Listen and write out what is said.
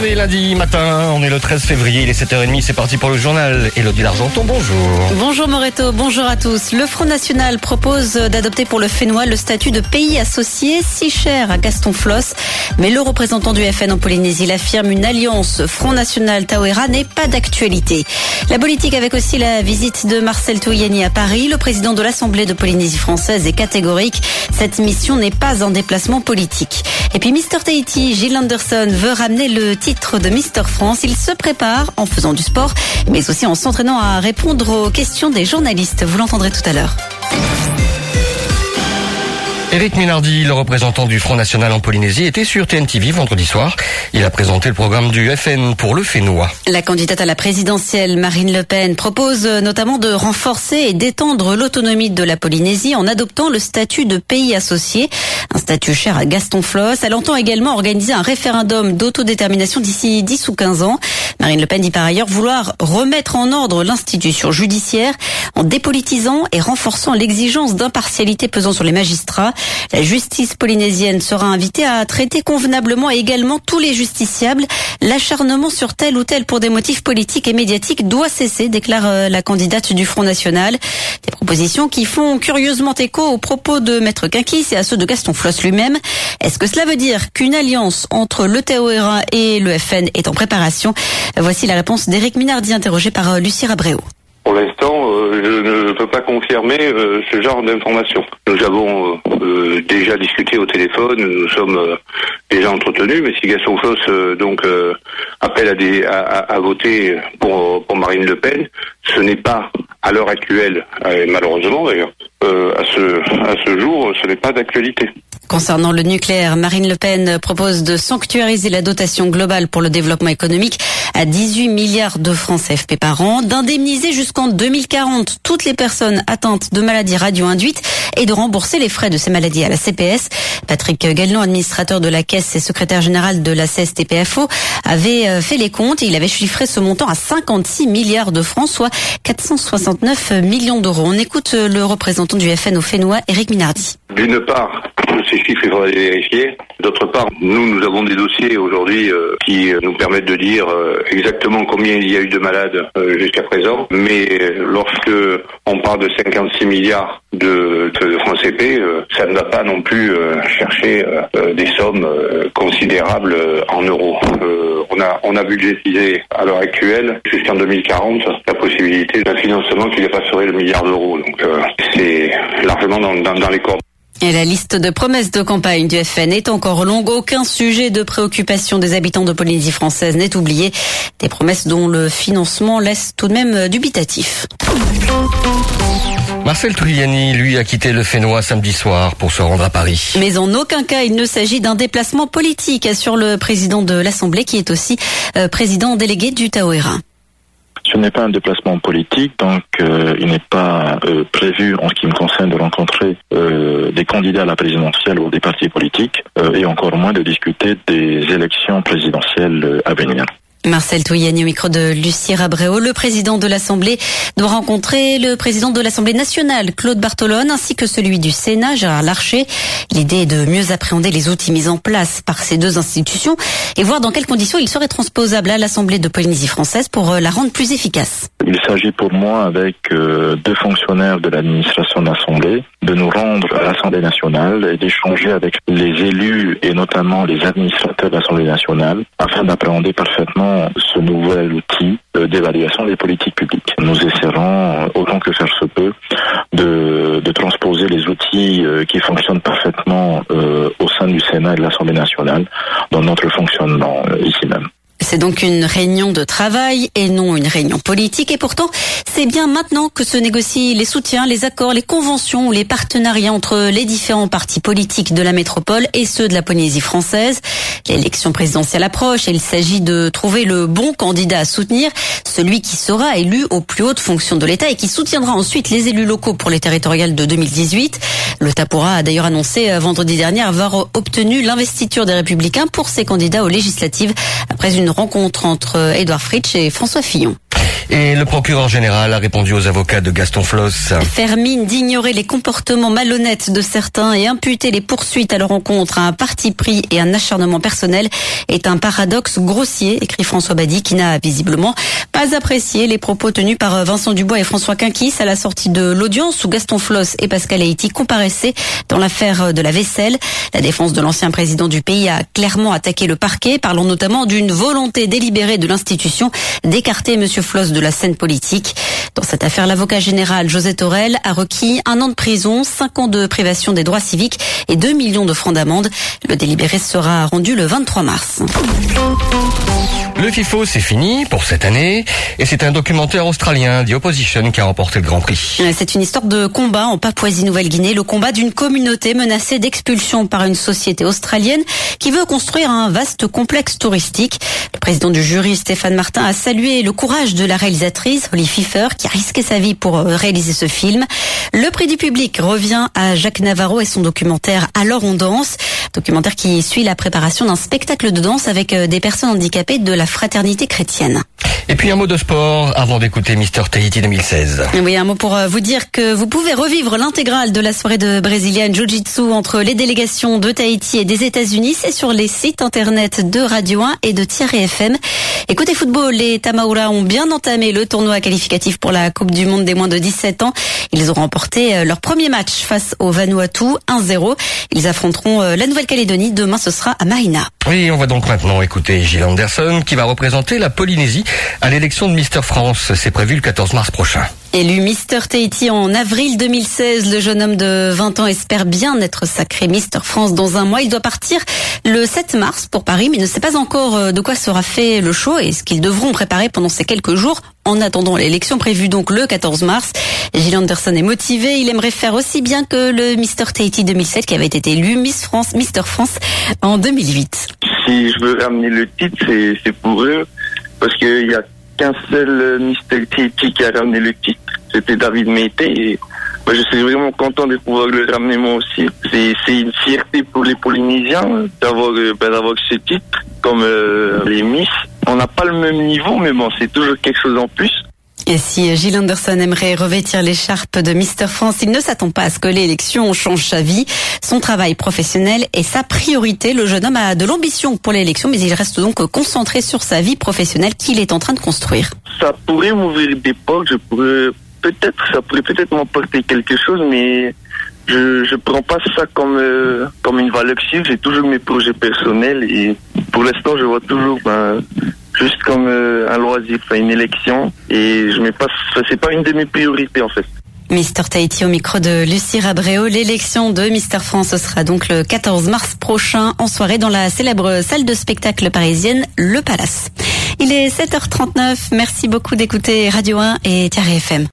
On est lundi matin, on est le 13 février, il est 7h30, c'est parti pour le journal. Élodie Largenton, bonjour. Bonjour Moreto, bonjour à tous. Le Front National propose d'adopter pour le Fénois le statut de pays associé, si cher à Gaston Floss. Mais le représentant du FN en Polynésie l'affirme, une alliance Front National Taouera n'est pas d'actualité. La politique avec aussi la visite de Marcel Touyani à Paris. Le président de l'Assemblée de Polynésie française est catégorique. Cette mission n'est pas un déplacement politique. Et puis Mr Tahiti, Gilles Anderson veut ramener le titre de Mister France. Il se prépare en faisant du sport, mais aussi en s'entraînant à répondre aux questions des journalistes. Vous l'entendrez tout à l'heure. Éric Minardi, le représentant du Front National en Polynésie, était sur TNTV vendredi soir. Il a présenté le programme du FN pour le Fénois. La candidate à la présidentielle, Marine Le Pen, propose notamment de renforcer et d'étendre l'autonomie de la Polynésie en adoptant le statut de pays associé, un statut cher à Gaston Floss. Elle entend également organiser un référendum d'autodétermination d'ici 10 ou 15 ans. Marine Le Pen dit par ailleurs vouloir remettre en ordre l'institution judiciaire en dépolitisant et renforçant l'exigence d'impartialité pesant sur les magistrats. La justice polynésienne sera invitée à traiter convenablement également tous les justiciables. L'acharnement sur tel ou tel pour des motifs politiques et médiatiques doit cesser, déclare la candidate du Front National. Des propositions qui font curieusement écho aux propos de Maître Quinquis et à ceux de Gaston Floss lui-même. Est-ce que cela veut dire qu'une alliance entre le Taouera et le FN est en préparation? Voici la réponse d'Éric Minardi, interrogé par Lucie Rabréau. Pour l'instant, je ne peux pas confirmer ce genre d'informations. Nous avons déjà discuté au téléphone, nous sommes déjà entretenus, mais si Gaston Floss appelle à voter pour Marine Le Pen, ce n'est pas à l'heure actuelle, et malheureusement d'ailleurs, à ce jour, ce n'est pas d'actualité. Concernant le nucléaire, Marine Le Pen propose de sanctuariser la dotation globale pour le développement économique à 18 milliards de francs CFP par an, d'indemniser jusqu'en 2040 toutes les personnes atteintes de maladies radio-induites et de rembourser les frais de ces maladies à la CPS. Patrick Gallon, administrateur de la Caisse et secrétaire général de la CSTPFO, avait fait les comptes et il avait chiffré ce montant à 56 milliards de francs, soit 469 millions d'euros. On écoute le représentant du FN au Fénois, Éric Minardi. D'une part, ces chiffres, il faudra les vérifier. D'autre part, nous avons des dossiers aujourd'hui qui nous permettent de dire exactement combien il y a eu de malades jusqu'à présent. Mais lorsque on parle de 56 milliards de francs CP, ça ne va pas non plus chercher des sommes considérables en euros. On a budgétisé à l'heure actuelle, jusqu'en 2040, la possibilité d'un financement qui dépasserait le milliard d'euros. Donc c'est largement dans les cordes. Et la liste de promesses de campagne du FN est encore longue. Aucun sujet de préoccupation des habitants de Polynésie française n'est oublié. Des promesses dont le financement laisse tout de même dubitatif. Marcel Touyani, lui, a quitté le Fénois samedi soir pour se rendre à Paris. Mais en aucun cas, il ne s'agit d'un déplacement politique, assure le président de l'Assemblée, qui est aussi président délégué du Taouera. Ce n'est pas un déplacement politique, donc il n'est pas prévu en ce qui me concerne de rencontrer des candidats à la présidentielle ou des partis politiques et encore moins de discuter des élections présidentielles à venir. Marcel Touyani au micro de Lucie Rabréau. Le président de l'Assemblée doit rencontrer le président de l'Assemblée nationale, Claude Bartolone, ainsi que celui du Sénat, Gérard Larcher. L'idée est de mieux appréhender les outils mis en place par ces deux institutions et voir dans quelles conditions ils seraient transposables à l'Assemblée de Polynésie française pour la rendre plus efficace. Il s'agit pour moi, avec deux fonctionnaires de l'administration de l'Assemblée, de nous rendre à l'Assemblée nationale et d'échanger avec les élus et notamment les administrateurs de l'Assemblée nationale afin d'appréhender parfaitement ce nouvel outil d'évaluation des politiques publiques. Nous essaierons, autant que faire se peut, de transposer les outils qui fonctionnent parfaitement au sein du Sénat et de l'Assemblée nationale dans notre fonctionnement ici même. C'est donc une réunion de travail et non une réunion politique. Et pourtant, c'est bien maintenant que se négocient les soutiens, les accords, les conventions ou les partenariats entre les différents partis politiques de la métropole et ceux de la Polynésie française. L'élection présidentielle approche et il s'agit de trouver le bon candidat à soutenir, celui qui sera élu aux plus hautes fonctions de l'État et qui soutiendra ensuite les élus locaux pour les territoriales de 2018. Le Tapoura a d'ailleurs annoncé vendredi dernier avoir obtenu l'investiture des Républicains pour ses candidats aux législatives après une rencontre entre Édouard Fritsch et François Fillon. Et le procureur général a répondu aux avocats de Gaston Floss. Faire mine d'ignorer les comportements malhonnêtes de certains et imputer les poursuites à leur encontre à un parti pris et un acharnement personnel est un paradoxe grossier, écrit François Badi, qui n'a visiblement pas apprécié les propos tenus par Vincent Dubois et François Quinquis à la sortie de l'audience où Gaston Floss et Pascal Haïti comparaissaient dans l'affaire de la vaisselle. La défense de l'ancien président du pays a clairement attaqué le parquet, parlant notamment d'une volonté délibérée de l'institution d'écarter M. Floss de la scène politique. Dans cette affaire, l'avocat général José Torel a requis 1 an de prison, 5 ans de privation des droits civiques et 2 millions de francs d'amende. Le délibéré sera rendu le 23 mars. Le FIFO, c'est fini pour cette année et c'est un documentaire australien, The Opposition, qui a remporté le Grand Prix. C'est une histoire de combat en Papouasie-Nouvelle-Guinée, le combat d'une communauté menacée d'expulsion par une société australienne qui veut construire un vaste complexe touristique. Le président du jury, Stéphane Martin, a salué le courage de la réalisatrice, Holly Pfeiffer, qui a risqué sa vie pour réaliser ce film. Le prix du public revient à Jacques Navarro et son documentaire Alors on danse, documentaire qui suit la préparation d'un spectacle de danse avec des personnes handicapées de la fraternité chrétienne. Et puis un mot de sport avant d'écouter Mister Tahiti 2016. Oui, un mot pour vous dire que vous pouvez revivre l'intégrale de la soirée de Brazilian Jiu-Jitsu entre les délégations de Tahiti et des États-Unis. C'est sur les sites internet de Radio 1 et de Thierry FM. Et côté football, les Tamaoura ont bien entamé le tournoi qualificatif pour la Coupe du Monde des moins de 17 ans. Ils ont remporté leur premier match face au Vanuatu 1-0. Ils affronteront la Nouvelle-Calédonie. Demain, ce sera à Marina. Oui, on va donc maintenant écouter Gilles Anderson qui va représenter la Polynésie à l'élection de Mister France. C'est prévu le 14 mars prochain. Élu Mister Tahiti en avril 2016, le jeune homme de 20 ans espère bien être sacré Mister France dans un mois. Il doit partir le 7 mars pour Paris, mais ne sait pas encore de quoi sera fait le show et ce qu'ils devront préparer pendant ces quelques jours en attendant l'élection prévue donc le 14 mars. Gilles Anderson est motivé, il aimerait faire aussi bien que le Mister Tahiti 2007 qui avait été élu Mister France en 2008. Si je veux ramener le titre, c'est pour eux, parce qu'il y a qu'un seul Mister Tahiti qui a ramené le titre, c'était David Mété, et moi, je suis vraiment content de pouvoir le ramener moi aussi. C'est une fierté pour les Polynésiens d'avoir ce titre, comme les Miss. On n'a pas le même niveau, mais bon, c'est toujours quelque chose en plus. Et si Gilles Anderson aimerait revêtir l'écharpe de Mister France, il ne s'attend pas à ce que l'élection change sa vie. Son travail professionnel est sa priorité. Le jeune homme a de l'ambition pour l'élection, mais il reste donc concentré sur sa vie professionnelle qu'il est en train de construire. Ça pourrait m'ouvrir des portes, ça pourrait peut-être m'apporter quelque chose, mais je prends pas ça comme une valeur sûre. J'ai toujours mes projets personnels et pour l'instant, je vois toujours juste comme un loisir, une élection, et je mets pas, c'est pas une de mes priorités en fait. Mister Tahiti au micro de Lucie Rabréau. L'élection de Mister France, ce sera donc le 14 mars prochain en soirée dans la célèbre salle de spectacle parisienne, Le Palace. Il est 7h39. Merci beaucoup d'écouter Radio 1 et Thierry FM.